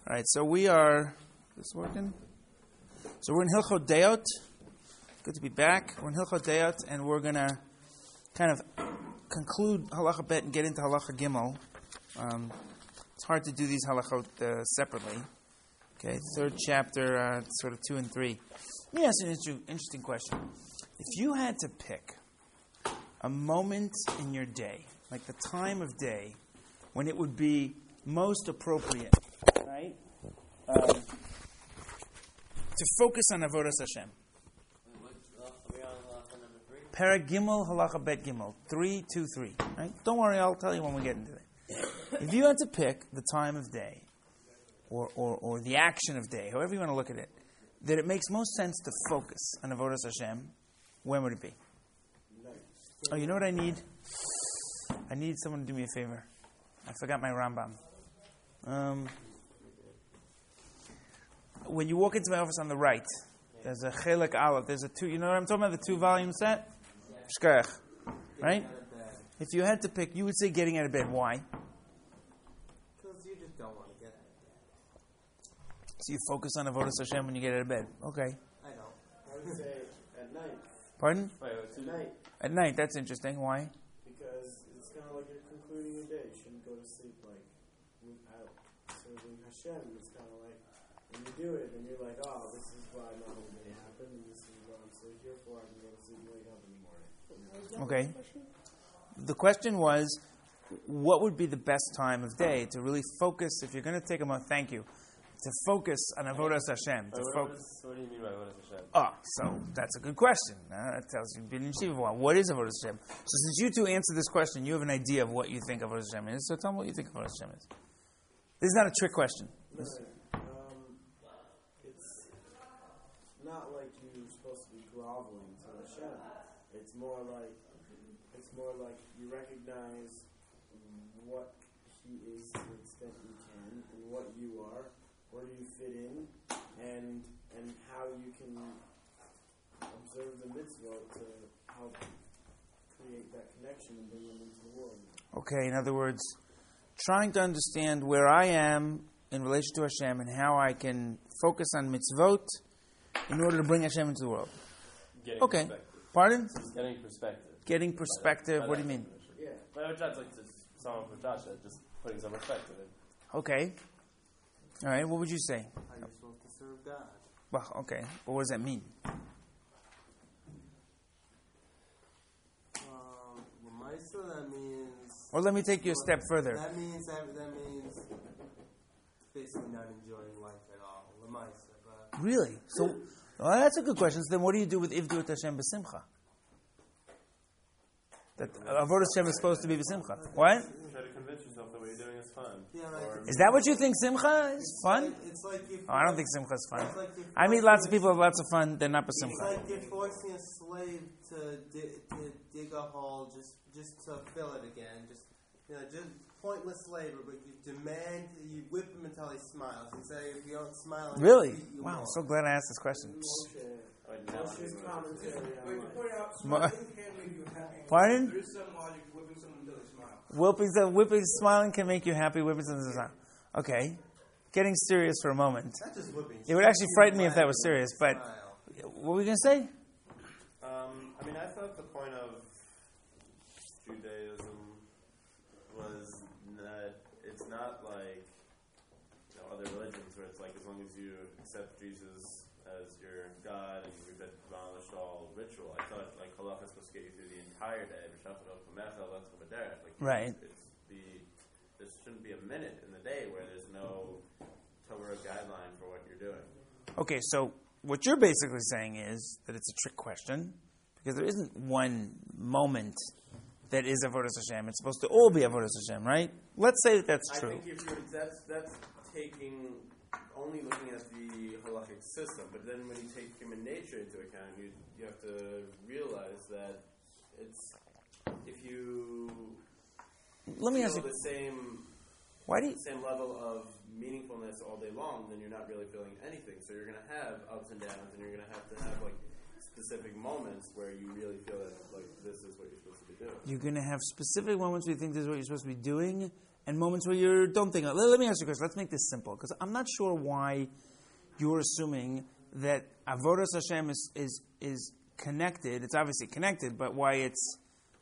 All right, so we are. Is this working? So we're in Hilchot Deot. Good to be back. We're in Hilchot Deot, and we're going to kind of conclude Halacha Bet and get into Halacha Gimel. It's hard to do these halachot separately. Okay, third chapter, sort of 2 and 3. Let me ask you an interesting question. If you had to pick a moment in your day, like the time of day, when it would be most appropriate, right, to focus on Avodas Hashem. Perek Gimel, Halacha Bet Gimel, 3:2-3. Right? Don't worry, I'll tell you when we get into it. If you had to pick the time of day, or the action of day, however you want to look at it, that it makes most sense to focus on Avodas Hashem, when would it be? Oh, you know what I need? I need someone to do me a favor. I forgot my Rambam. When you walk into my office on the right, there's a Chelek Aleph. There's a two. You know what I'm talking about? The 2-volume set. Shkach, right? If you had to pick, you would say getting out of bed. Why? Because you just don't want to get out of bed. So you focus on Avodas Hashem when you get out of bed. Okay. I don't. I would say at night. Pardon? At night. At night. That's interesting. Why? Because it's kind of like you're concluding your day. You shouldn't go to sleep like without serving Hashem. It's kind of like when you do it and you're like, oh, this is why my whole day happened and this is what I'm still here for. I can go to sleep and wake up in the morning. Okay. The question was, what would be the best time of day to really focus, if you're going to take a moment, thank you, to focus on Avodas Hashem. What do you mean by Avodas Hashem? Oh, so that's a good question. That tells you you've been in Yeshiva for a while. What is Avodas Hashem? So since you two answered this question, you have an idea of what you think Avodas Hashem is. So tell me what you think Avodas Hashem is. This is not a trick question. It's not like you're supposed to be groveling to Hashem. It's more like you recognize what He is to the extent you can, and what you are, where do you fit in, and how you can observe the mitzvot to help create that connection and bring them into the world. Okay, in other words, trying to understand where I am in relation to Hashem and how I can focus on mitzvot in order to bring Hashem into the world. Okay. Pardon? Getting perspective. Getting perspective. What do you mean? Yeah. I would translate to someone for Joshua, just putting some perspective in. Okay. All right. What would you say? How you're supposed to serve God. Well, okay. But what does that mean? Lamaisa, that means. Or let me take you a step further. That means basically not enjoying life at all. Lamaisa, but. Really? So, well, that's a good question. So then what do you do with Ivdu et Hashem b'simcha? That Avodas Hashem is supposed to be b'simcha. What? Try to convince yourself that what you're doing is fun. Yeah, like, Is that what you think simcha is fun? It's like Oh, I don't think simcha is fun. Like I meet lots of people who have lots of fun. They're not It's b'simcha. like you're forcing a slave to dig a hole just to fill it again. Just pointless labor, but you whip him until he smiles. And say if you don't smile, Really? Wow, I'm so glad I asked this question. Pardon? There is some logic to whipping someone until they smile. Whipping, smiling can make you happy. Whipping doesn't smile. Okay. Getting serious for a moment. Not just whipping. It would actually frighten me if that was serious, but what were we going to say? I thought the point of Judaism was that it's not like other religions where it's like as long as you accept Jesus as your God and you've abolished all ritual. I thought like halacha is supposed to get you through the entire day. Right. There shouldn't be a minute in the day where there's no Torah guideline for what you're doing. Okay, so what you're basically saying is that it's a trick question because there isn't one moment that is Avodas Hashem. It's supposed to all be Avodas Hashem, right? Let's say that that's true. I think that's taking only looking at the halachic system, but then when you take human nature into account, you have to realize that it's if you Let me ask you the same level of meaningfulness all day long, then you're not really feeling anything. So you're going to have ups and downs, and you're going to have like specific moments where you really feel that like this is what you're supposed to be doing. You're going to have specific moments where you think this is what you're supposed to be doing, and moments where you don't think. Let me ask you a question. Let's make this simple, because I'm not sure why you're assuming that avodas Hashem is connected. It's obviously connected, but why it's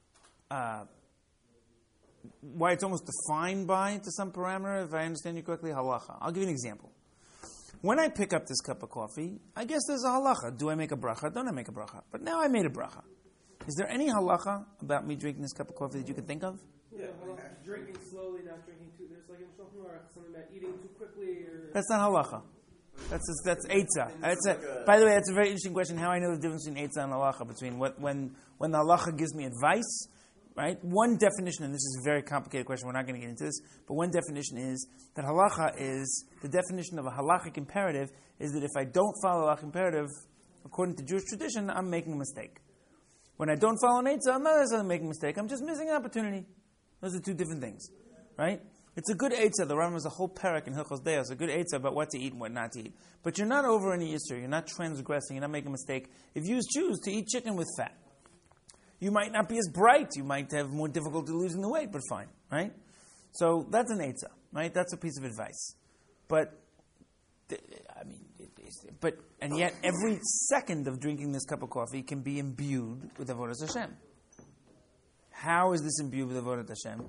almost defined by to some parameter. If I understand you correctly, halacha. I'll give you an example. When I pick up this cup of coffee, I guess there's a halacha. Do I make a bracha? Don't I make a bracha? But now I made a bracha. Is there any halacha about me drinking this cup of coffee that you can think of? Yeah, drinking slowly, not drinking too. There's like in Shulchan Aruch something about eating too quickly. Or That's not halacha. That's eitzah. By the way, that's a very interesting question. How I know the difference between eitzah and halacha, between when the halacha gives me advice, right? One definition, and this is a very complicated question. We're not going to get into this, but one definition is that halacha is the definition of a halachic imperative is that if I don't follow a halachic imperative according to Jewish tradition, I'm making a mistake. When I don't follow an eitzah, I'm not necessarily making a mistake. I'm just missing an opportunity. Those are two different things, right? It's a good eitzah. The Rambam has a whole parak in Hilchos Deos, a good eitzah about what to eat and what not to eat. But you're not over any issue. You're not transgressing. You're not making a mistake. If you choose to eat chicken with fat, you might not be as bright. You might have more difficulty losing the weight, but fine, right? So that's an eitzah, right? That's a piece of advice. But, and yet every second of drinking this cup of coffee can be imbued with avodas Hashem. How is this imbued with avodas Hashem?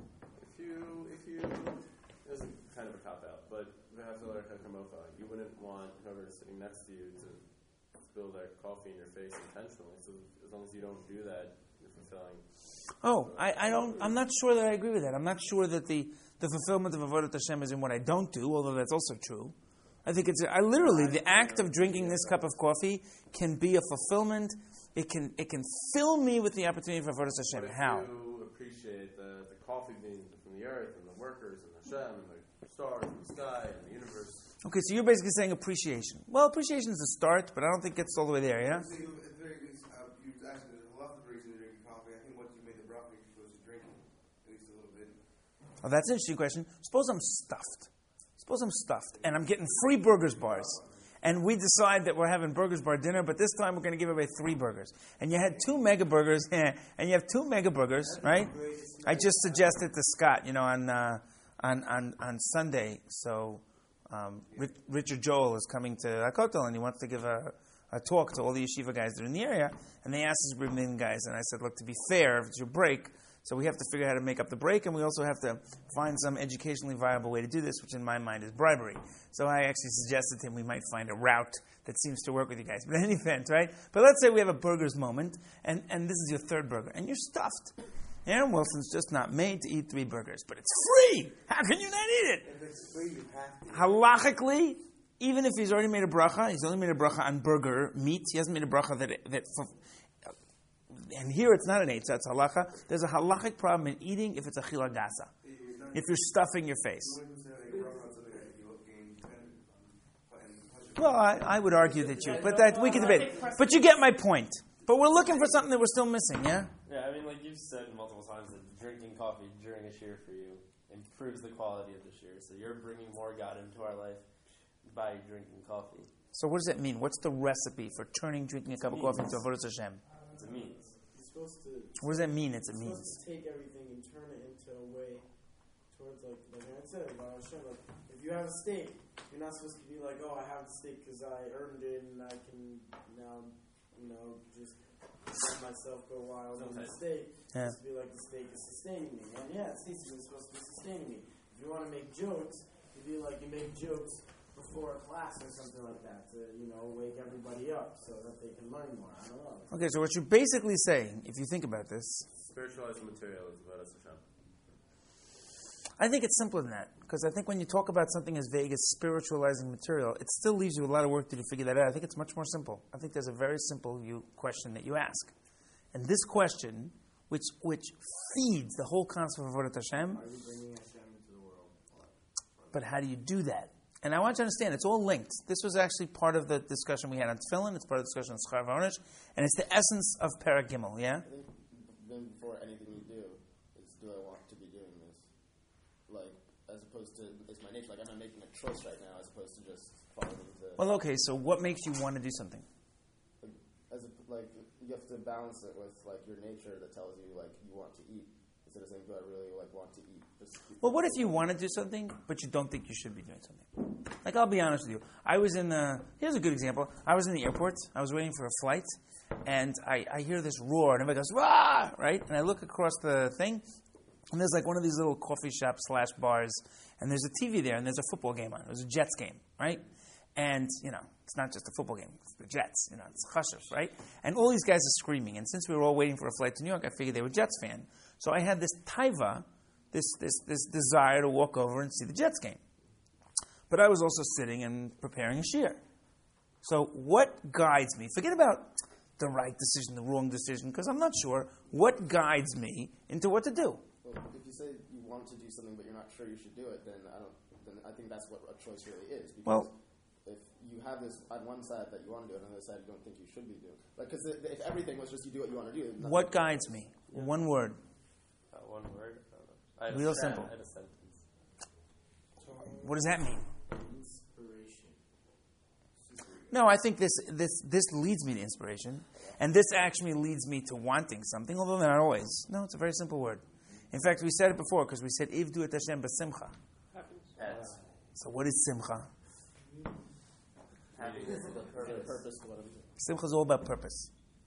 This is kind of a cop-out, but you wouldn't want whoever is sitting next to you to spill their coffee in your face intentionally. So as long as you don't do that, you're fulfilling. I'm not sure that I agree with that. I'm not sure that the fulfillment of avodas Hashem is in what I don't do, although that's also true. I think literally the act of drinking this cup of coffee can be a fulfillment. It can fill me with the opportunity for avodas Hashem. How? You appreciate the coffee beans from the earth and the workers and Hashem and the stars and the sky and the universe. Okay, so you're basically saying appreciation. Well, appreciation is a start, but I don't think it's all the way there, yeah? You asked me a lot of the reason you're drinking coffee. I think once you made the bracha, you're supposed to drink it, at least a little bit. Oh, that's an interesting question. Suppose I'm stuffed, and I'm getting free burgers bars. And we decide that we're having burgers bar dinner, but this time we're going to give away 3 burgers. And you had 2 mega burgers, and you have 2 mega burgers, right? I just suggested to Scott, on Sunday. So Richard Joel is coming to Hakotel, and he wants to give a talk to all the yeshiva guys that are in the area. And they asked his Brit Min guys, and I said, look, to be fair, if it's your break, so we have to figure out how to make up the break, and we also have to find some educationally viable way to do this, which in my mind is bribery. So I actually suggested to him we might find a route that seems to work with you guys. But in any event, right? But let's say we have a burgers moment, and this is your 3rd burger, and you're stuffed. Aaron Wilson's just not made to eat 3 burgers, but it's free! How can you not eat it? If it's free, you have to. Halachically, even if he's already made a bracha, he's only made a bracha on burger meat. He hasn't made a bracha and here it's not an eitzah, it's halacha. There's a halachic problem in eating if it's a chila gasa. If you're stuffing your face. Well, I would argue that we can debate. But you get my point. But we're looking for something that we're still missing, yeah? Yeah, I mean, like you've said multiple times that drinking coffee during a shir for you improves the quality of the shir. So you're bringing more God into our life by drinking coffee. So what does that mean? What's the recipe for turning drinking a cup of coffee into avodas Hashem? It's a means. What does that mean? It's a means. You're supposed to take everything and turn it into a way towards, like I said, about Hashem. Like, if you have a steak, you're not supposed to be like, oh, I have the steak because I earned it and I can now, just let myself go wild on the steak. Yeah. It's supposed to be like the steak is sustaining me. And yeah, the steak is supposed to be sustaining me. If you want to make jokes, you'd be like, you make jokes before a class or something like that to, wake everybody up so that they can learn more. I don't know. Okay, so what you're basically saying, if you think about this... Spiritualizing material is about Hashem. I think it's simpler than that. Because I think when you talk about something as vague as spiritualizing material, it still leaves you a lot of work to figure that out. I think it's much more simple. I think there's a very simple question that you ask. And this question, which feeds the whole concept of Avodat Hashem... Are you bringing Hashem into the world? But how do you do that? And I want you to understand, it's all linked. This was actually part of the discussion we had on Tefillin. It's part of the discussion on Schar V'Onish. And it's the essence of Perek Gimel, yeah? I think then before anything you do, is do I want to be doing this? Like, as opposed to, it's my nature. Like, I'm not making a choice right now, as opposed to just following the... Well, okay, so what makes you want to do something? You have to balance it with, like, your nature that tells you, like, you want to eat. instead of saying, do I really want to eat? Well, what if you want to do something, but you don't think you should be doing something? Like, I'll be honest with you. I was here's a good example. I was in the airport. I was waiting for a flight, and I hear this roar, and everybody goes, "Rah!" Right? And I look across the thing, and there's like one of these little coffee shops / bars, and there's a TV there, and there's a football game on. It was a Jets game, right? And, it's not just a football game. It's the Jets. It's Chashers, right? And all these guys are screaming. And since we were all waiting for a flight to New York, I figured they were Jets fan. So I had this taiva, this desire to walk over and see the Jets game. But I was also sitting and preparing a shiur. So what guides me? Forget about the right decision, the wrong decision, because I'm not sure. What guides me into what to do? Well, if you say you want to do something but you're not sure you should do it, then I think that's what a choice really is. Because if you have this on one side that you want to do it, on the other side you don't think you should be doing. Because if everything was just you do what you want to do. What guides me? Yeah. One word. One word? Real simple. I had a sentence. What does that mean? Inspiration. No, I think this leads me to inspiration. And this actually leads me to wanting something, although not always. No, it's a very simple word. In fact, we said it before, because we said, Ivdu et Hashem b'simcha. So what is simcha? Purpose. Simcha is all about purpose.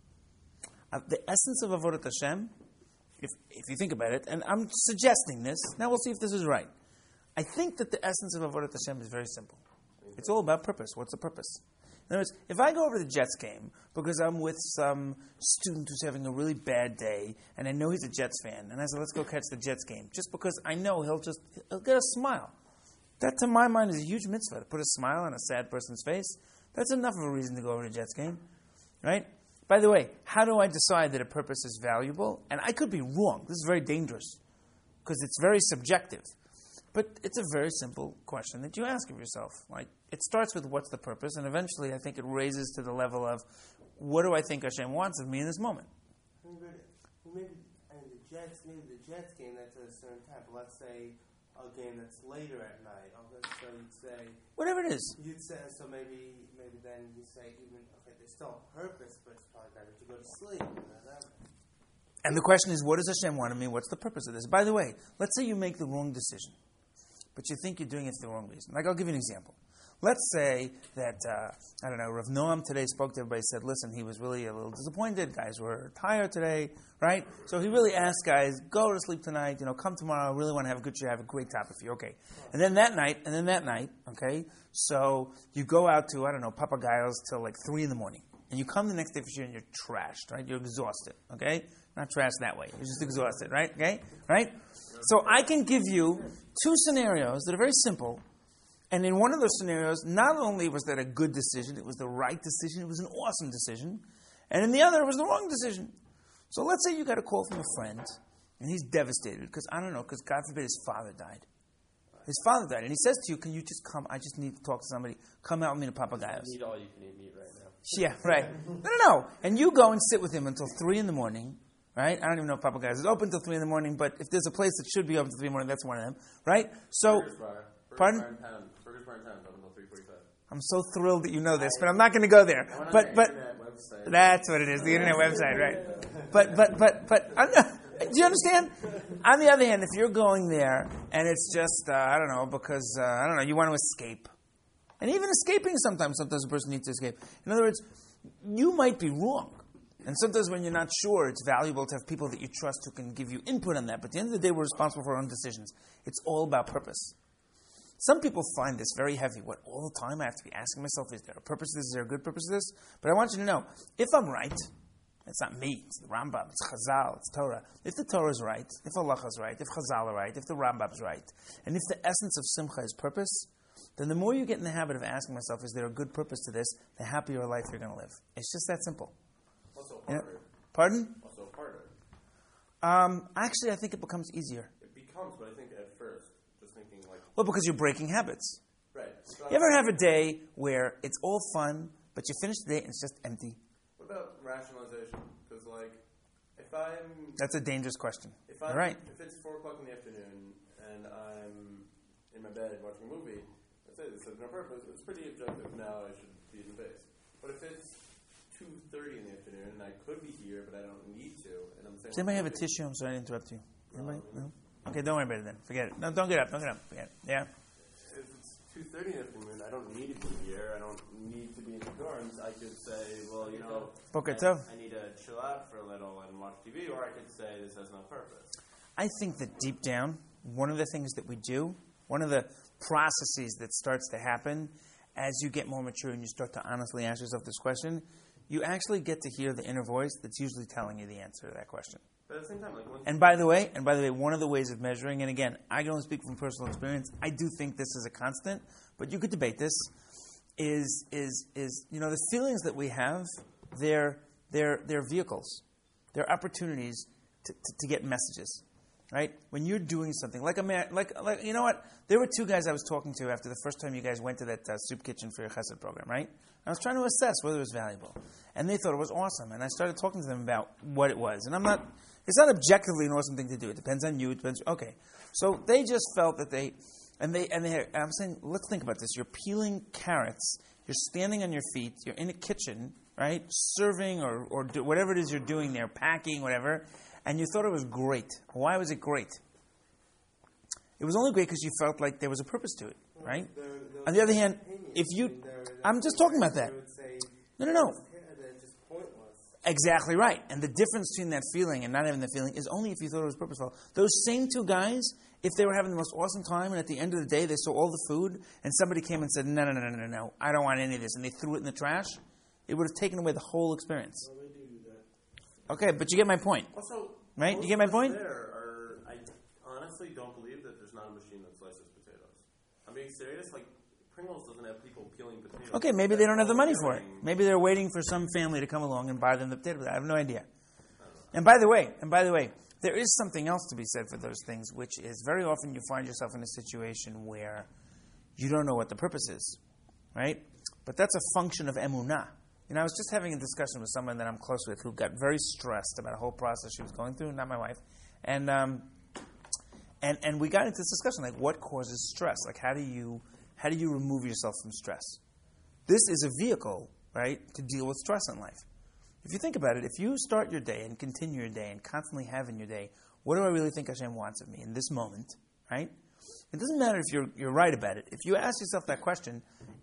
The essence of Avodat Hashem, if you think about it, and I'm suggesting this, now we'll see if this is right. I think that the essence of Avodat Hashem is very simple. It's all about purpose. What's the purpose? In other words, if I go over to the Jets game because I'm with some student who's having a really bad day, and I know he's a Jets fan, and I say, let's go catch the Jets game, just because I know he'll get a smile. That, to my mind, is a huge mitzvah. To put a smile on a sad person's face, that's enough of a reason to go over to the Jets game, right? By the way, how do I decide that a purpose is valuable? And I could be wrong. This is very dangerous because it's very subjective. But it's a very simple question that you ask of yourself. Like, it starts with what's the purpose, and eventually I think it raises to the level of what do I think Hashem wants of me in this moment? Maybe the Jets game that's at a certain time. But let's say a game that's later at night. So you'd say whatever it is. You'd say so maybe then you say even there's still a purpose, but it's probably better to go to sleep. And the question is, what does Hashem want of me? What's the purpose of this? By the way, let's say you make the wrong decision, but you think you're doing it for the wrong reason. Like, I'll give you an example. Let's say that, Rav Noam today spoke to everybody, said, listen, he was really a little disappointed. Guys were tired today, right? So he really asked guys, go to sleep tonight, come tomorrow. I really want to have a good show, have a great topic for you. Okay. And then that night, okay, so you go out to, Papagayos till like 3 in the morning. And you come the next day for sure and you're trashed, right? You're exhausted, okay? Not trashed that way. You're just exhausted, right? Okay? Right? So I can give you 2 scenarios that are very simple. And in one of those scenarios, not only was that a good decision, it was the right decision, it was an awesome decision. And in the other, it was the wrong decision. So let's say you got a call from a friend, and he's devastated because, because God forbid his father died. His father died. And he says to you, can you just come? I just need to talk to somebody. Come out with me to Papagayos. Eat all you can eat meat right now. Yeah, right. No. And you go and sit with him until 3 in the morning. Right? I don't even know if Papagayos is open till 3 in the morning, but if there's a place that should be open till 3 in the morning, that's one of them. Right? So, pardon? Burgers Bar in Town is open until 3:45. I'm so thrilled that you know this, but I'm not going to go there. But that's what it is, the internet website, right? But do you understand? On the other hand, if you're going there and it's just because you want to escape, and even escaping sometimes a person needs to escape. In other words, you might be wrong. And sometimes when you're not sure, it's valuable to have people that you trust who can give you input on that. But at the end of the day, we're responsible for our own decisions. It's all about purpose. Some people find this very heavy. What, all the time I have to be asking myself, is there a purpose to this? Is there a good purpose to this? But I want you to know, if I'm right, it's not me, it's the Rambam, it's Chazal, it's Torah. If the Torah is right, if Allah is right, if Chazal are right, if the Rambam is right, and if the essence of Simcha is purpose, then the more you get in the habit of asking myself, is there a good purpose to this, the happier life you're going to live. It's just that simple. Also harder. Pardon? Also harder. Actually, I think it becomes easier. It becomes, but I think at first, just thinking like... Well, because you're breaking habits. Right. So You ever have a day where it's all fun, but you finish the day and it's just empty? What about rationalization? Because if I'm... That's a dangerous question. All right. If it's 4 o'clock in the afternoon and I'm in my bed watching a movie, let's say this has no purpose, it's pretty objective. Now I should be in the base. But if it's 2:30 in the afternoon and I could be here, but I don't need to, and I'm saying... Does anybody have a tissue? I'm sorry to interrupt you. Anybody? No? Okay, don't worry about it then. Forget it. No, don't get up. Don't get up. Forget it. Yeah? If it's 2:30 in the afternoon, I don't need to be here. I don't need to be in the dorms. I could say, well, Boker Tov. I need to chill out for a little and watch TV, or I could say this has no purpose. I think that deep down, one of the things that we do, one of the processes that starts to happen as you get more mature and you start to honestly ask yourself this question, you actually get to hear the inner voice that's usually telling you the answer to that question. But at the same time, And by the way, one of the ways of measuring, and again, I can only speak from personal experience. I do think this is a constant, but you could debate this. Is the feelings that we have? They're vehicles. They're opportunities to get messages, right? When you're doing something like a man, like you know what? There were two guys I was talking to after the first time you guys went to that soup kitchen for your chesed program, right? I was trying to assess whether it was valuable, and they thought it was awesome. And I started talking to them about what it was, and it's not objectively an awesome thing to do. It depends on you. It depends. Okay, so they just felt that I'm saying, let's think about this. You're peeling carrots. You're standing on your feet. You're in a kitchen, right? Serving or whatever it is you're doing there, packing, whatever. And you thought it was great. Why was it great? It was only great because you felt like there was a purpose to it, right? On the other hand, I'm just talking about that. No. Exactly right. And the difference between that feeling and not having the feeling is only if you thought it was purposeful. Those same two guys, if they were having the most awesome time and at the end of the day they saw all the food and somebody came and said, no, I don't want any of this, and they threw it in the trash, it would have taken away the whole experience. Well, they do that. Okay, but you get my point. Also, right? You get my point? I honestly don't believe that there's not a machine that slices potatoes. I'm being serious. Like, Pringles doesn't have people peeling potatoes. Okay, maybe they don't have the money for it. Maybe they're waiting for some family to come along and buy them the potatoes. I have no idea. And by the way, there is something else to be said for those things, which is very often you find yourself in a situation where you don't know what the purpose is, right? But that's a function of emunah. I was just having a discussion with someone that I'm close with who got very stressed about a whole process she was going through, not my wife. And we got into this discussion, like what causes stress? Like how do you remove yourself from stress? This is a vehicle, right, to deal with stress in life. If you think about it, if you start your day and continue your day and constantly have in your day, what do I really think Hashem wants of me in this moment, right? It doesn't matter if you're right about it. If you ask yourself that question,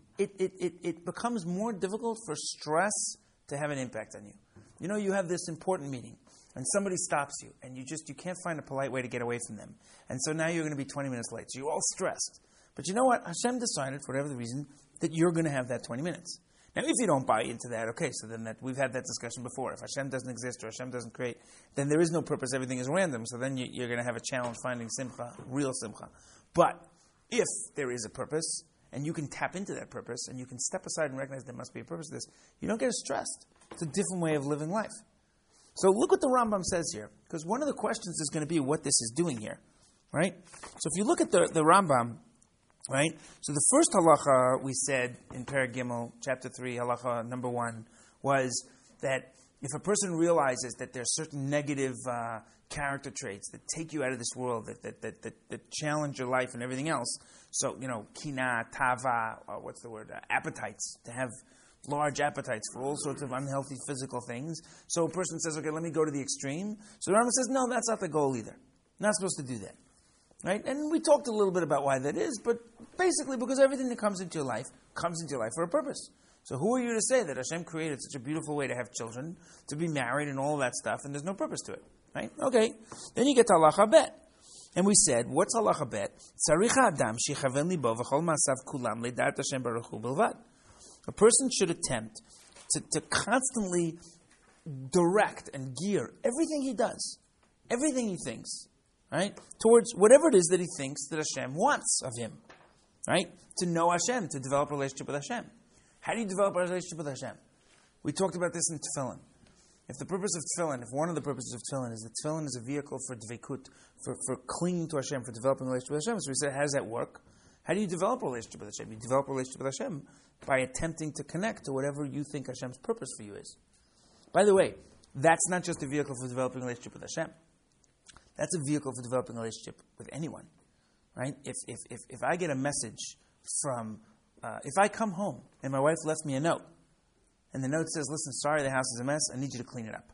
it becomes more difficult for stress to have an impact on you. You have this important meeting, and somebody stops you, and you can't find a polite way to get away from them. And so now you're going to be 20 minutes late. So you're all stressed. But you know what? Hashem decided, for whatever the reason, that you're going to have that 20 minutes. Now, if you don't buy into that, okay, so then we've had that discussion before. If Hashem doesn't exist or Hashem doesn't create, then there is no purpose. Everything is random. So then you're going to have a challenge finding simcha, real simcha. But if there is a purpose, and you can tap into that purpose, and you can step aside and recognize there must be a purpose to this, you don't get as stressed. It's a different way of living life. So look what the Rambam says here, because one of the questions is going to be what this is doing here, right? So if you look at the Rambam, right? So the first halacha we said in Perek Gimel, chapter 3, halacha number 1, was that if a person realizes that there's certain negative character traits that take you out of this world, that challenge your life and everything else, so, kina, tava, appetites, to have large appetites for all sorts of unhealthy physical things. So a person says, okay, let me go to the extreme. So the Rambam says, no, that's not the goal either. Not supposed to do that. Right? And we talked a little bit about why that is, but basically because everything that comes into your life for a purpose. So who are you to say that Hashem created such a beautiful way to have children, to be married and all that stuff, and there's no purpose to it? Right? Okay. Then you get to halacha bet. And we said, what's halacha bet? Tzarich ha'adam shechaven libo v'chol ma'asav kulam le'dat Hashem baruch hu bilvad. A person should attempt to constantly direct and gear everything he does, everything he thinks, right, towards whatever it is that he thinks that Hashem wants of him, right? To know Hashem, to develop a relationship with Hashem. How do you develop a relationship with Hashem? We talked about this in Tefillin. If one of the purposes of Tefillin is that Tefillin is a vehicle for dveikut, for clinging to Hashem, for developing a relationship with Hashem, so we said, how does that work? How do you develop a relationship with Hashem? You develop a relationship with Hashem by attempting to connect to whatever you think Hashem's purpose for you is. By the way, that's not just a vehicle for developing a relationship with Hashem. That's a vehicle for developing a relationship with anyone, right? If I get a message from, if I come home and my wife left me a note, and the note says, listen, sorry, the house is a mess, I need you to clean it up.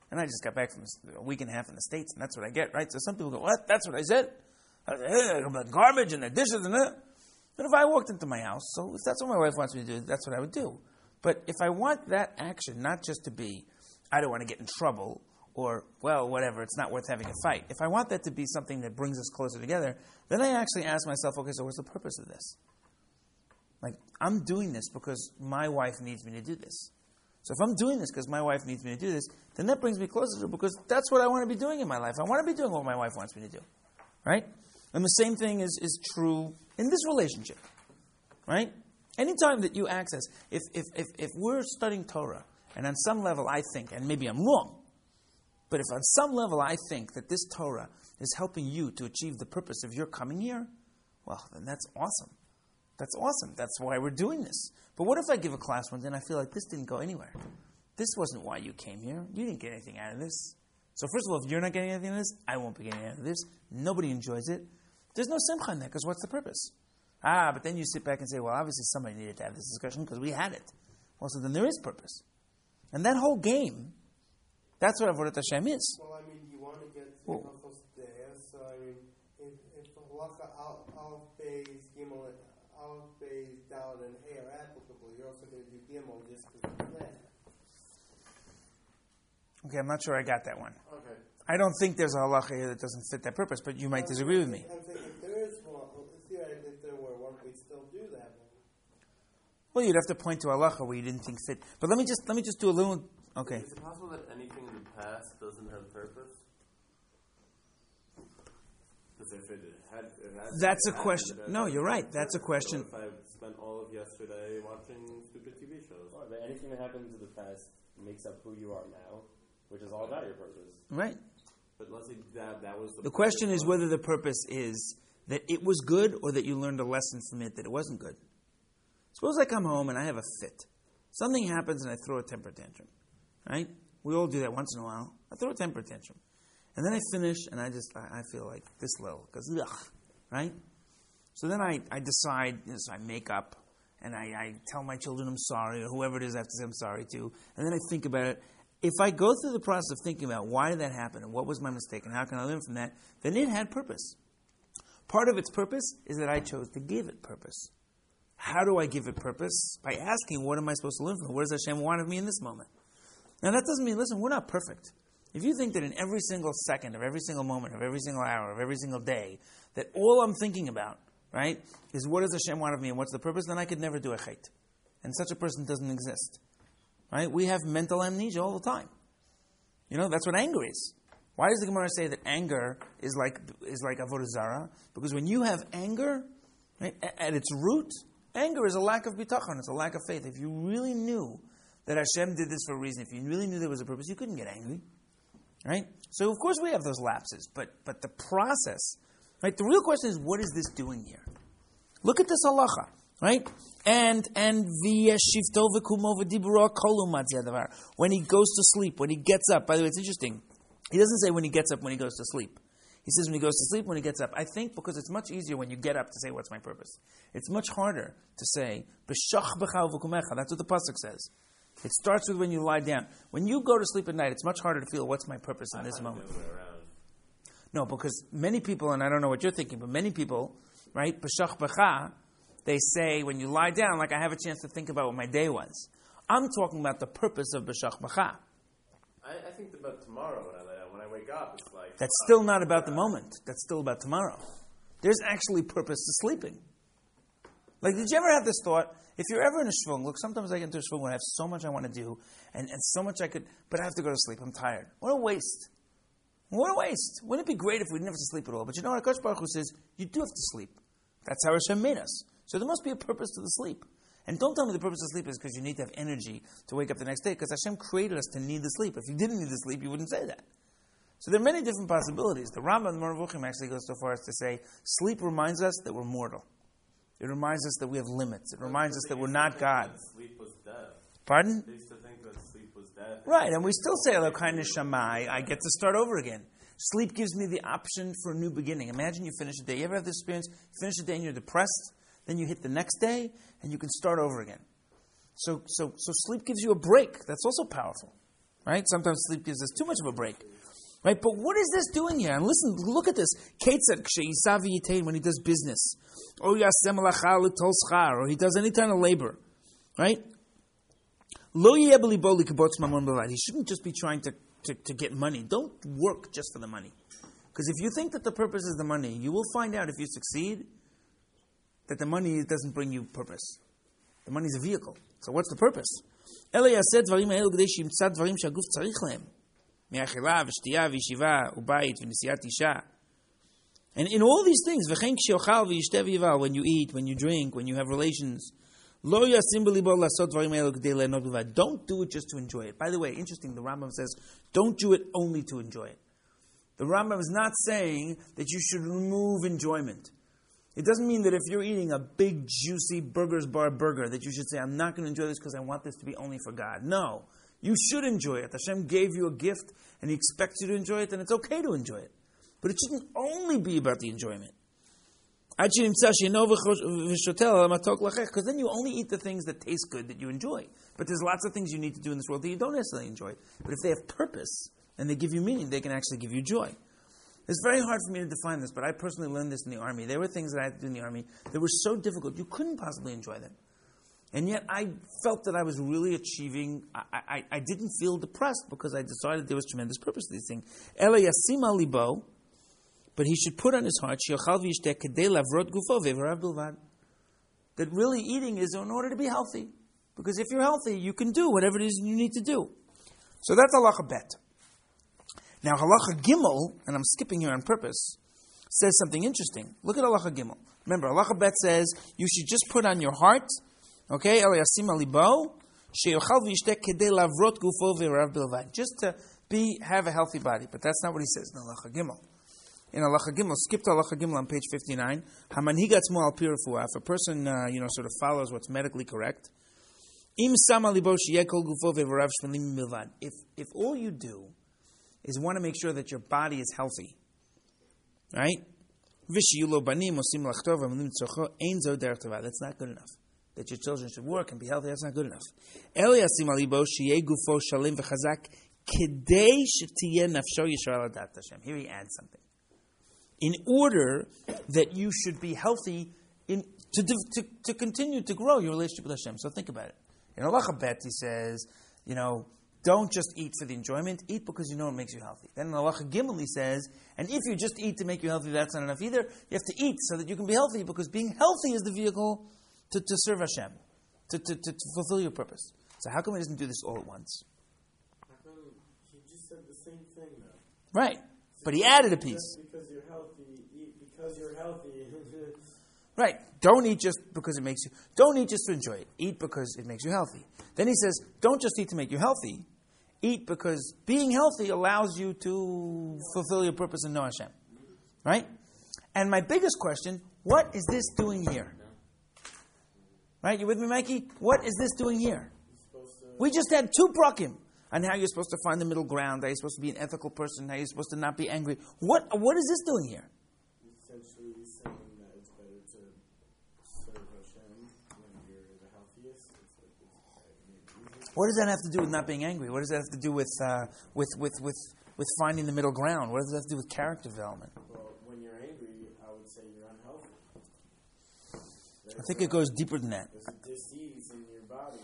And I just got back from a week and a half in the States, and that's what I get, right? So some people go, what? That's what I said? About garbage and the dishes and that. But if I walked into my house, so if that's what my wife wants me to do, that's what I would do. But if I want that action not just to be, I don't want to get in trouble, or, well, whatever, it's not worth having a fight. If I want that to be something that brings us closer together, then I actually ask myself, okay, so what's the purpose of this? Like, I'm doing this because my wife needs me to do this. So if I'm doing this because my wife needs me to do this, then that brings me closer to her because that's what I want to be doing in my life. I want to be doing what my wife wants me to do. Right? And the same thing is true in this relationship. Right? Anytime that you access, if we're studying Torah, and on some level I think, and maybe I'm wrong, but if on some level I think that this Torah is helping you to achieve the purpose of your coming here, well, then that's awesome. That's awesome. That's why we're doing this. But what if I give a class one day and I feel like this didn't go anywhere? This wasn't why you came here. You didn't get anything out of this. So first of all, if you're not getting anything out of this, I won't be getting out of this. Nobody enjoys it. There's no simcha in that because what's the purpose? But then you sit back and say, well, obviously somebody needed to have this discussion because we had it. Well, so then there is purpose. And that whole game, that's what Avodat Hashem is. Well, I mean, you want to get to Hilchos Deah, so I mean, if Halacha Aleph, Beis, Gimel, Aleph, Beis, Daled, and Hey are applicable, you're also going to do Gimel just because of that. Okay, I'm not sure I got that one. Okay. I don't think there's a halacha here that doesn't fit that purpose, but you might disagree with me. I'm thinking if there is one, theoretically, if there were one, we'd still do that one. Well, you'd have to point to halacha where you didn't think fit. But let me just do a little. Okay. Is it possible that anything in the past doesn't have purpose? Because if it had That's a question. No, you're right. That's a question. So if I spent all of yesterday watching stupid TV shows. Oh, but anything that happens in the past makes up who you are now, which is all about your purpose. Right. But let's say that was The question is whether the purpose is that it was good or that you learned a lesson from it that it wasn't good. Suppose I come home and I have a fit. Something happens and I throw a temper tantrum. Right? We all do that once in a while. I throw a temper tantrum. And then I finish and I feel like this little. Because, right? So then I decide, so I make up and I tell my children I'm sorry, or whoever it is I have to say I'm sorry to. And then I think about it. If I go through the process of thinking about why did that happen and what was my mistake and how can I learn from that, then it had purpose. Part of its purpose is that I chose to give it purpose. How do I give it purpose? By asking, what am I supposed to learn from it? What does Hashem want of me in this moment? Now that doesn't mean, listen, we're not perfect. If you think that in every single second of every single moment of every single hour of every single day, that all I'm thinking about, right, is what does Hashem want of me and what's the purpose, then I could never do a chait. And such a person doesn't exist. Right? We have mental amnesia all the time. You know, that's what anger is. Why does the Gemara say that anger is like avodah zarah? Because when you have anger, right, at its root, anger is a lack of bitachon. It's a lack of faith. If you really knew that Hashem did this for a reason, if you really knew there was a purpose, you couldn't get angry. Right? So of course we have those lapses, but the process, right? The real question is, what is this doing here? Look at this halacha, right? And v'yeshivto v'kumo v'dibura kolu matzeh. When he goes to sleep, when he gets up. By the way, it's interesting. He doesn't say when he gets up, when he goes to sleep. He says when he goes to sleep, when he gets up. I think because it's much easier when you get up to say what's my purpose. It's much harder to say b'shach b'cha v'kumecha. That's what the pasuk says. It starts with when you lie down. When you go to sleep at night, it's much harder to feel what's my purpose in this moment. No, because many people, and I don't know what you're thinking, but many people, right, b'shach b'cha, they say when you lie down, like I have a chance to think about what my day was. I'm talking about the purpose of b'shach b'cha. I think about tomorrow when I lay down. When I wake up, it's like... That's still not about the moment. That's still about tomorrow. There's actually purpose to sleeping. Like, did you ever have this thought? If you're ever in a shvung, look, sometimes I get into a shvung when I have so much I want to do, and so much I could, but I have to go to sleep. I'm tired. What a waste. What a waste. Wouldn't it be great if we didn't have to sleep at all? But you know what? HaKadosh Baruch Hu says, you do have to sleep. That's how Hashem made us. So there must be a purpose to the sleep. And don't tell me the purpose of sleep is because you need to have energy to wake up the next day, because Hashem created us to need the sleep. If you didn't need the sleep, you wouldn't say that. So there are many different possibilities. The Rambam, the Moravuchim, actually goes so far as to say, sleep reminds us that we're mortal. It reminds us that we have limits. It reminds us that we're not God. Sleep was death. Pardon? They used to think that sleep was death. Right, and we still say, Elokai Neshama, I get to start over again. Sleep gives me the option for a new beginning. Imagine you finish a day. You ever have this experience? You finish a day and you're depressed, then you hit the next day, and you can start over again. So sleep gives you a break. That's also powerful. Right? Sometimes sleep gives us too much of a break. Right? But what is this doing here? And listen, look at this. When he does business. Or he does any kind of labor. Right? He shouldn't just be trying to get money. Don't work just for the money. Because if you think that the purpose is the money, you will find out if you succeed that the money doesn't bring you purpose. The money is a vehicle. So what's the purpose? And in all these things, when you eat, when you drink, when you have relations, don't do it just to enjoy it. By the way, interesting, the Rambam says, don't do it only to enjoy it. The Rambam is not saying that you should remove enjoyment. It doesn't mean that if you're eating a big, juicy Burger's Bar burger, that you should say, I'm not going to enjoy this because I want this to be only for God. No. You should enjoy it. Hashem gave you a gift and He expects you to enjoy it, then it's okay to enjoy it. But it shouldn't only be about the enjoyment. Because then you only eat the things that taste good, that you enjoy. But there's lots of things you need to do in this world that you don't necessarily enjoy. But if they have purpose and they give you meaning, they can actually give you joy. It's very hard for me to define this, but I personally learned this in the army. There were things that I had to do in the army that were so difficult, you couldn't possibly enjoy them. And yet I felt that I was really achieving, I didn't feel depressed because I decided there was tremendous purpose to these things. Ela yasima libo, but he should put on his heart, that really eating is in order to be healthy. Because if you're healthy, you can do whatever it is you need to do. So that's halacha bet. Now halacha gimel, and I'm skipping here on purpose, says something interesting. Look at halacha gimel. Remember, halacha bet says you should just put on your heart, okay, just to have a healthy body. But that's not what he says in halacha gimel. In halacha gimel, skip to halacha gimel on page 59. Hamanhigatz mo al pi refuah. If a person, sort of follows what's medically correct, im sama libo sheyeh kol gufo ve'varav shmelim milvad. If all you do is want to make sure that your body is healthy, right? V'shiyulo banim osim lachtov v'milim tzorcho ein zo derech tova. That's not good enough. That your children should work and be healthy, that's not good enough. El yasim al libo sheyeh gufo shalim v'chazak kedei shetiyeh nafsho yishar adat Hashem. Here he adds something. In order that you should be healthy to continue to grow your relationship with Hashem. So think about it. In halacha bet, he says, don't just eat for the enjoyment, eat because you know it makes you healthy. Then in halacha gimel, he says, and if you just eat to make you healthy, that's not enough either. You have to eat so that you can be healthy, because being healthy is the vehicle to serve Hashem, to fulfill your purpose. So how come he doesn't do this all at once? How come he just said the same thing, though? Right. But he added a piece. Because you're healthy, eat because you're healthy. Right. Don't eat just because it makes you... Don't eat just to enjoy it. Eat because it makes you healthy. Then he says, don't just eat to make you healthy. Eat because being healthy allows you to fulfill your purpose and know Hashem. Right? And my biggest question, what is this doing here? Right? You with me, Mikey? What is this doing here? We just had 2 prakim on how you're supposed to find the middle ground, how you're supposed to be an ethical person, how you're supposed to not be angry. What is this doing here? Essentially saying that it's better to serve Hashem when you're the healthiest. What does that have to do with not being angry? What does that have to do with finding the middle ground? What does that have to do with character development? Well, when you're angry, I would say you're unhealthy. I think it goes deeper than that. There's a disease in your body.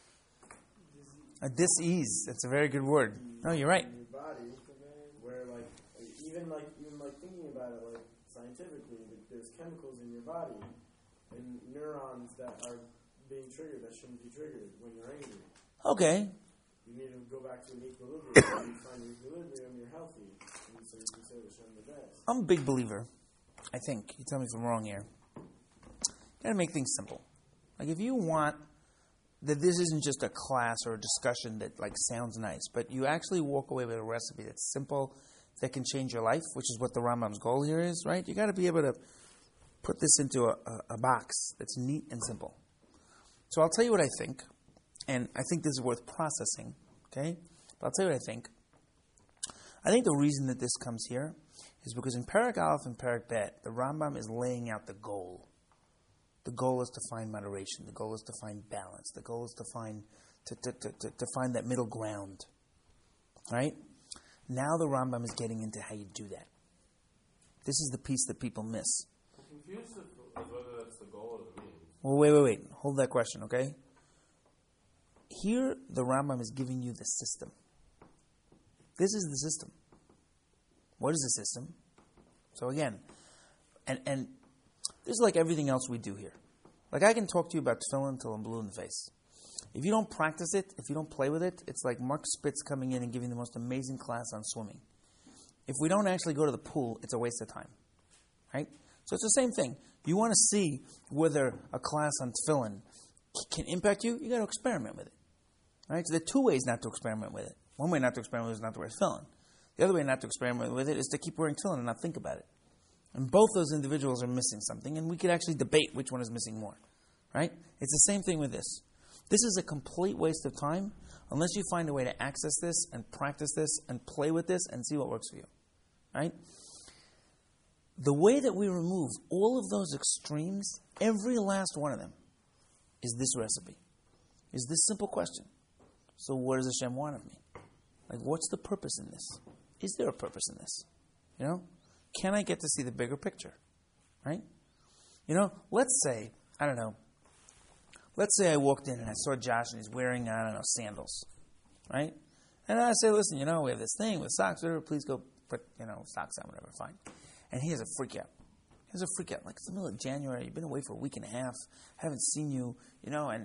A dis-ease. That's a very good word. No, you're right. In your body, where even thinking about it, scientifically, there's chemicals in your body and neurons that are being triggered that shouldn't be triggered when you're angry. Okay. You need to go back to an equilibrium. When you find your equilibrium, you're healthy, and so you can serve Hashem the best. I'm a big believer. I think. You tell me if I'm wrong here. You gotta make things simple. If you want that this isn't just a class or a discussion that sounds nice, but you actually walk away with a recipe that's simple, that can change your life, which is what the Rambam's goal here is, right? You got to be able to put this into a box that's neat and simple. So I'll tell you what I think, and I think this is worth processing, okay? But I'll tell you what I think. I think the reason that this comes here is because in Perek Aleph and Perek Bet, the Rambam is laying out the goal. The goal is to find moderation. The goal is to find balance. The goal is to find that middle ground. Right? Now the Rambam is getting into how you do that. This is the piece that people miss. I'm confused as whether that's the goal or the means. Well, wait. Hold that question, okay? Here, the Rambam is giving you the system. This is the system. What is the system? So again, and this is like everything else we do here. Like I can talk to you about tefillin until I'm blue in the face. If you don't practice it, if you don't play with it, it's like Mark Spitz coming in and giving the most amazing class on swimming. If we don't actually go to the pool, it's a waste of time. Right? So it's the same thing. You want to see whether a class on tefillin can impact you, you got to experiment with it. Right? So there are two ways not to experiment with it. One way not to experiment with it is not to wear tefillin. The other way not to experiment with it is to keep wearing tefillin and not think about it. And both those individuals are missing something, and we could actually debate which one is missing more. Right? It's the same thing with this. This is a complete waste of time unless you find a way to access this and practice this and play with this and see what works for you. Right? The way that we remove all of those extremes, every last one of them, is this recipe. Is this simple question. So what does Hashem want of me? Like, what's the purpose in this? Is there a purpose in this? You know? Can I get to see the bigger picture? Right? You know, let's say, I don't know, let's say I walked in and I saw Josh and he's wearing, I don't know, sandals. Right? And I say, listen, you know, we have this thing with socks, whatever, please go put, you know, socks on, whatever, fine. And he has a freak out. He has a freak out. Like, it's the middle of January, you've been away for a week and a half, haven't seen you, you know, and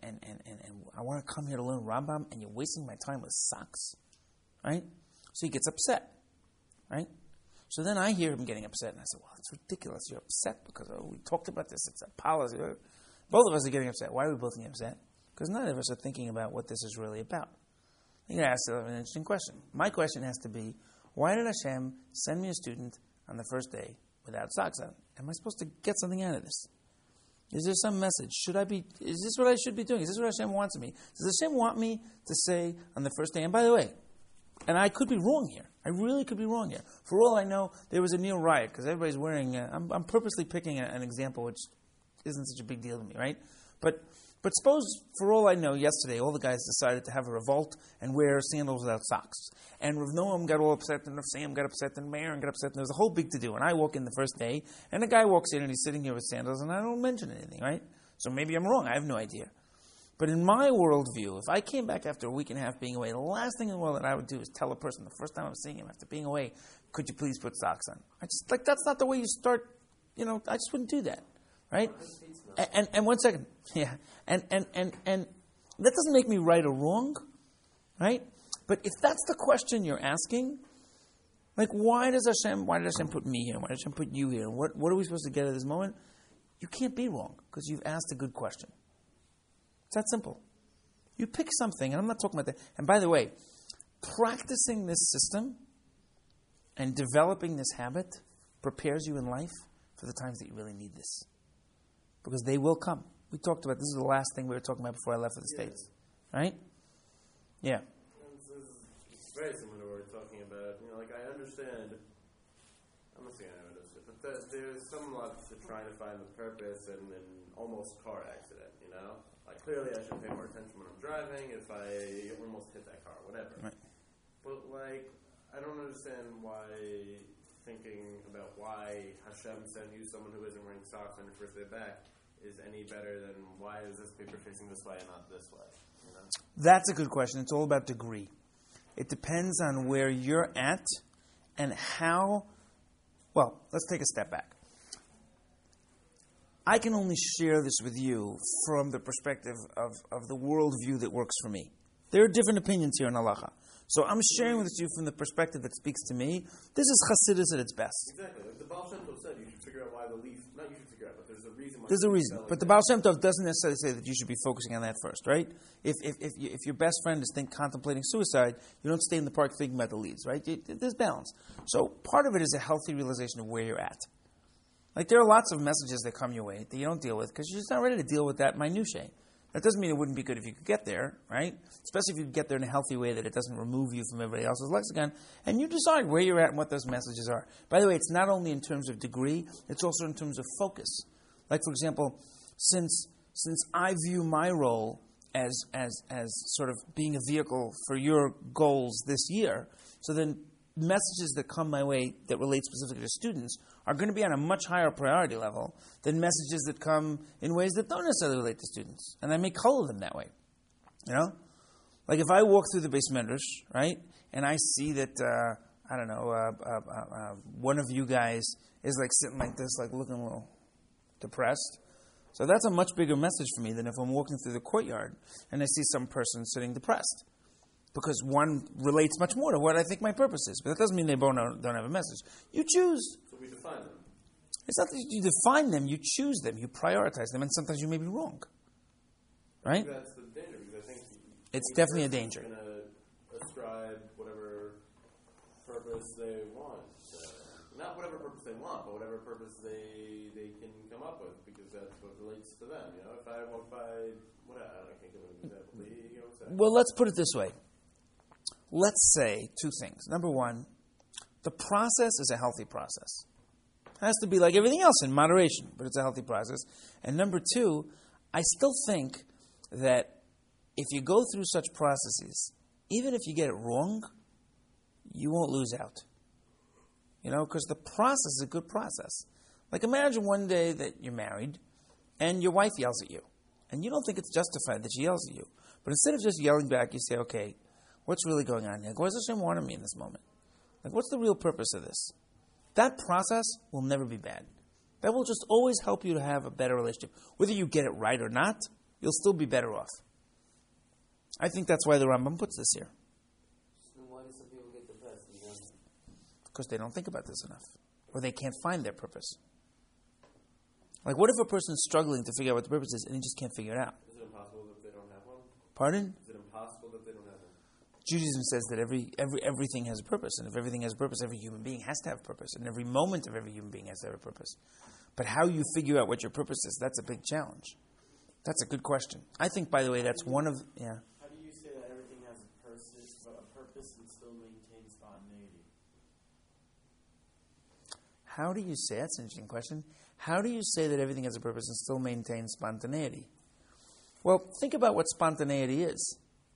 I want to come here to learn Rambam, and you're wasting my time with socks. Right? So he gets upset. Right? So then I hear him getting upset, and I said, well, it's ridiculous. You're upset because we talked about this. It's a policy. Both of us are getting upset. Why are we both getting upset? Because none of us are thinking about what this is really about. You can ask an interesting question. My question has to be, why did Hashem send me a student on the first day without socks on? Am I supposed to get something out of this? Is there some message? Is this what I should be doing? Is this what Hashem wants of me? Does Hashem want me to say on the first day, and by the way, and I could be wrong here. I really could be wrong here. For all I know, there was a Neil riot because everybody's wearing. I'm purposely picking an example which isn't such a big deal to me, right? But suppose, for all I know, yesterday all the guys decided to have a revolt and wear sandals without socks. And Rav Noam got all upset, and Rav Sam got upset, and Meir got upset, and there was a whole big to-do. And I walk in the first day, and a guy walks in, and he's sitting here with sandals, and I don't mention anything, right? So maybe I'm wrong. I have no idea. But in my worldview, if I came back after a week and a half being away, the last thing in the world that I would do is tell a person the first time I'm seeing him after being away, could you please put socks on? That's not the way you start, you know, I just wouldn't do that, right? And 1 second, yeah. And that doesn't make me right or wrong, right? But if that's the question you're asking, like why did Hashem put me here? Why did Hashem put you here? What are we supposed to get at this moment? You can't be wrong because you've asked a good question. It's that simple. You pick something, and I'm not talking about that. And by the way, practicing this system and developing this habit prepares you in life for the times that you really need this. Because they will come. We talked about, this is the last thing we were talking about before I left for the States. Right? Yeah. It's very similar to what we're talking about. You know, like I understand, I'm not saying I understand, but there's some lots to trying to find the purpose in an almost car accident, you know? Like clearly I should pay more attention when I'm driving if I almost hit that car, whatever. Right. But like, I don't understand why thinking about why Hashem sent you someone who isn't wearing socks on your first day back is any better than why is this paper facing this way and not this way? You know? That's a good question. It's all about degree. It depends on where you're at and how. Well, let's take a step back. I can only share this with you from the perspective of the worldview that works for me. There are different opinions here in halacha. So I'm sharing with you from the perspective that speaks to me. This is Chassidus at its best. Exactly. Like the Baal Shem Tov said, you should figure out why the leaf, not you should figure out, but there's a reason why. There's a reason. But the Baal Shem Tov doesn't necessarily say that you should be focusing on that first, right? If your best friend is contemplating suicide, you don't stay in the park thinking about the leaves, right? There's balance. So part of it is a healthy realization of where you're at. Like there are lots of messages that come your way that you don't deal with because you're just not ready to deal with that minutiae. That doesn't mean it wouldn't be good if you could get there, right? Especially if you could get there in a healthy way that it doesn't remove you from everybody else's lexicon. And you decide where you're at and what those messages are. By the way, it's not only in terms of degree, it's also in terms of focus. Like, for example, since I view my role as sort of being a vehicle for your goals this year. So then messages that come my way that relate specifically to students are going to be on a much higher priority level than messages that come in ways that don't necessarily relate to students. And I may color them that way. You know? Like if I walk through the Beis Medrash, right, and I see that, one of you guys is like sitting like this, like looking a little depressed. So that's a much bigger message for me than if I'm walking through the courtyard and I see some person sitting depressed. Because one relates much more to what I think my purpose is. But that doesn't mean they both don't have a message. You choose. So we define them. It's not that you define them, you choose them, you prioritize them, and sometimes you may be wrong. Right? That's the danger, because I think it's definitely a danger. Going to ascribe whatever purpose they want. Not whatever purpose they want, but whatever purpose they can come up with, because that's what relates to them. You know, if I walk by, I can't give an example. Well, let's put it this way. Let's say two things. Number one, the process is a healthy process. It has to be like everything else in moderation, but it's a healthy process. And number two, I still think that if you go through such processes, even if you get it wrong, you won't lose out. You know, because the process is a good process. Like imagine one day that you're married and your wife yells at you. And you don't think it's justified that she yells at you. But instead of just yelling back, you say, okay, what's really going on here? What does Hashem want of me in this moment? Like, what's the real purpose of this? That process will never be bad. That will just always help you to have a better relationship. Whether you get it right or not, you'll still be better off. I think that's why the Rambam puts this here. So why do some people get depressed? Because they don't think about this enough. Or they can't find their purpose. Like, what if a person's struggling to figure out what the purpose is and he just can't figure it out? Is it impossible that they don't have one? Pardon? Is it impossible that they don't have one? Judaism says that everything has a purpose, and if everything has a purpose, every human being has to have a purpose, and every moment of every human being has to have a purpose. But how you figure out what your purpose is, that's a big challenge. That's a good question. I think, by the way, that's one of... Yeah. How do you say that everything has a purpose and still maintain spontaneity? How do you say... That's an interesting question. How do you say that everything has a purpose and still maintain spontaneity? Well, think about what spontaneity is.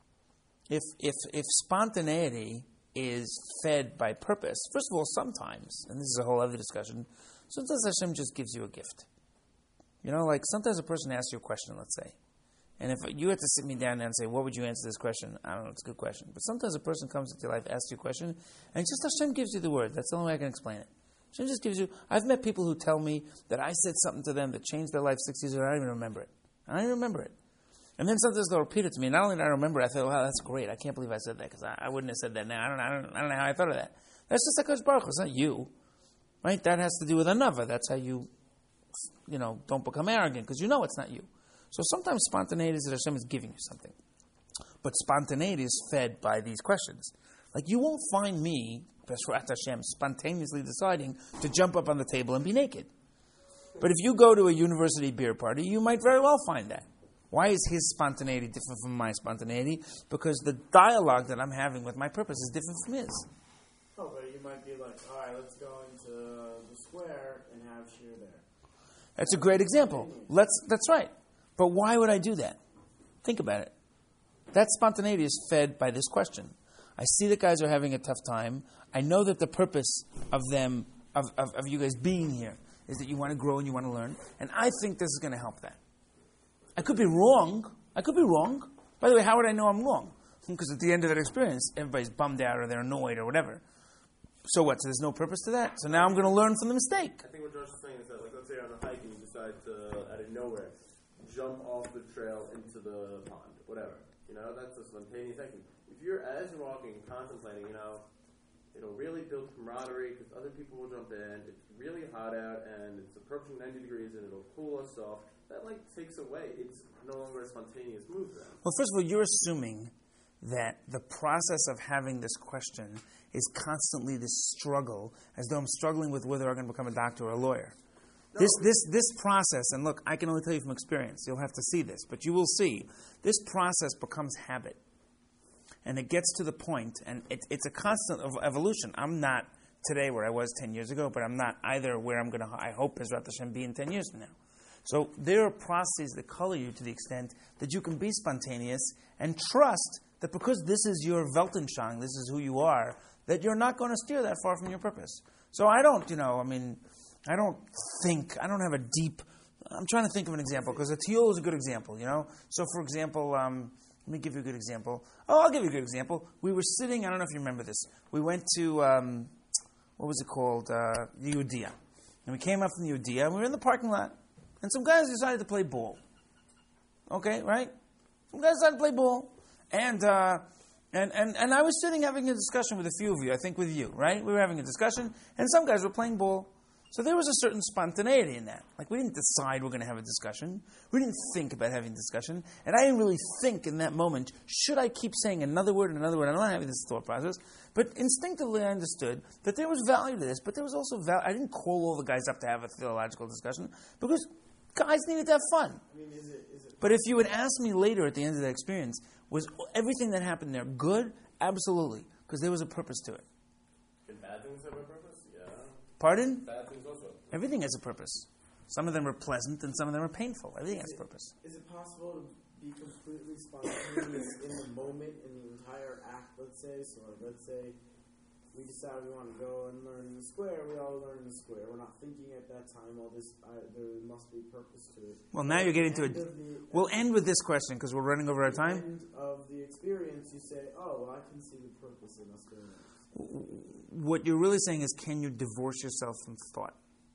If spontaneity is fed by purpose, first of all, sometimes, and this is a whole other discussion, sometimes Hashem just gives you a gift. You know, like sometimes a person asks you a question, let's say, and if you had to sit me down there and say, what would you answer this question? I don't know, it's a good question. But sometimes a person comes into your life, asks you a question, and just Hashem gives you the word. That's the only way I can explain it. Hashem just gives you... I've met people who tell me that I said something to them that changed their life 6 years ago, and I don't even remember it. I don't even remember it. And then sometimes they'll repeat it to me. Not only do I remember it, I thought, wow, that's great. I can't believe I said that, because I wouldn't have said that now. I don't know how I thought of that. That's just HaKadosh Baruch Hu. It's not you. Right? That has to do with another. That's how you don't become arrogant, because you know it's not you. So sometimes spontaneity is that Hashem is giving you something. But spontaneity is fed by these questions. Like you won't find me, B'Shrat Hashem, spontaneously deciding to jump up on the table and be naked. But if you go to a university beer party, you might very well find that. Why is his spontaneity different from my spontaneity? Because the dialogue that I'm having with my purpose is different from his. Oh, but you might be like, all right, let's go into the square and have shir there. That's a great example. That's right. But why would I do that? Think about it. That spontaneity is fed by this question. I see that guys are having a tough time. I know that the purpose of them, of you guys being here, is that you want to grow and you want to learn. And I think this is going to help that. I could be wrong. By the way, how would I know I'm wrong? Because at the end of that experience, everybody's bummed out or they're annoyed or whatever. So what? So there's no purpose to that? So now I'm going to learn from the mistake. I think what Josh is saying is that, like, let's say you're on a hike and you decide to, out of nowhere, jump off the trail into the pond, whatever. You know, that's a spontaneous action. If you're, as you're walking, contemplating, it'll really build camaraderie because other people will jump in. It's really hot out and it's approaching 90 degrees and it'll cool us off. That, takes away. It's no longer a spontaneous move then. Well, first of all, you're assuming that the process of having this question is constantly this struggle, as though I'm struggling with whether I'm going to become a doctor or a lawyer. No. This process, and look, I can only tell you from experience, you'll have to see this, but you will see, this process becomes habit. And it gets to the point, and it's a constant evolution. I'm not today where I was 10 years ago, but I'm not either where I'm going to, I hope, Bezrat Hashem, be in 10 years from now. So there are processes that color you to the extent that you can be spontaneous and trust that because this is your Weltanschauung, this is who you are, that you're not going to steer that far from your purpose. So I don't, I don't have a deep, I'm trying to think of an example, because a tiyul is a good example, So for example, let me give you a good example. Oh, I'll give you a good example. We were sitting, I don't know if you remember this, we went to, what was it called, the Yehudiya. And we came up from the Yehudiya, and we were in the parking lot, and some guys decided to play ball. Okay, right? Some guys decided to play ball. And I was sitting having a discussion with a few of you, I think with you, right? We were having a discussion, and some guys were playing ball. So there was a certain spontaneity in that. Like, we didn't decide we're going to have a discussion. We didn't think about having a discussion. And I didn't really think in that moment, should I keep saying another word and another word? I'm not having this thought process. But instinctively I understood that there was value to this, but there was also value. I didn't call all the guys up to have a theological discussion, because guys needed to have fun. I mean, is it But if you had asked me later at the end of that experience, was everything that happened there good? Absolutely. Because there was a purpose to it. Can bad things have a purpose? Yeah. Pardon? Bad things also. Everything has a purpose. Some of them are pleasant and some of them are painful. Everything has a purpose. Is it possible to be completely spontaneous in the moment, in the entire act, let's say? So, let's say we decide we want to go and learn in the square. We all learn in the square. We're not thinking at that time, all this, there must be purpose to it. Well, now you're getting to it. We'll end with this question because we're running over our At the time. end of the experience, you say, oh, well, I can see the purpose in us doing this. What you're really saying is, can you divorce yourself from thought?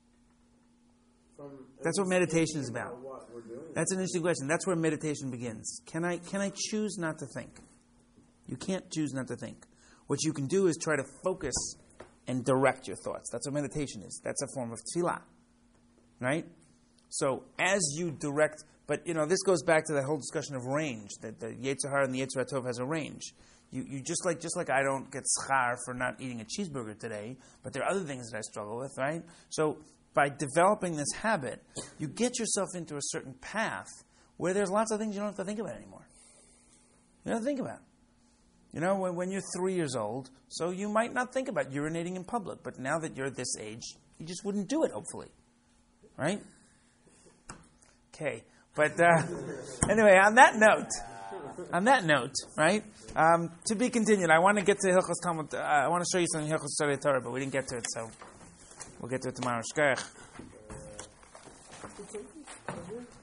That's what meditation is about. What we're doing. That's an interesting question. That's where meditation begins. Can I choose not to think? You can't choose not to think. What you can do is try to focus and direct your thoughts. That's what meditation is. That's a form of tefillah. Right? So as you direct, but this goes back to that whole discussion of range, that the Yetzer Hara and the Yetzer HaTov has a range. You just like I don't get schar for not eating a cheeseburger today, but there are other things that I struggle with, right? So by developing this habit, you get yourself into a certain path where there's lots of things you don't have to think about anymore. You don't have to think about. When you're 3 years old, so you might not think about urinating in public, but now that you're this age, you just wouldn't do it, hopefully. Right? Okay. But anyway, on that note, right? To be continued. I want to get to Hilchos Talmud. I want to show you something in Hilchos Tzadei Torah, but we didn't get to it, so we'll get to it tomorrow. Shkach.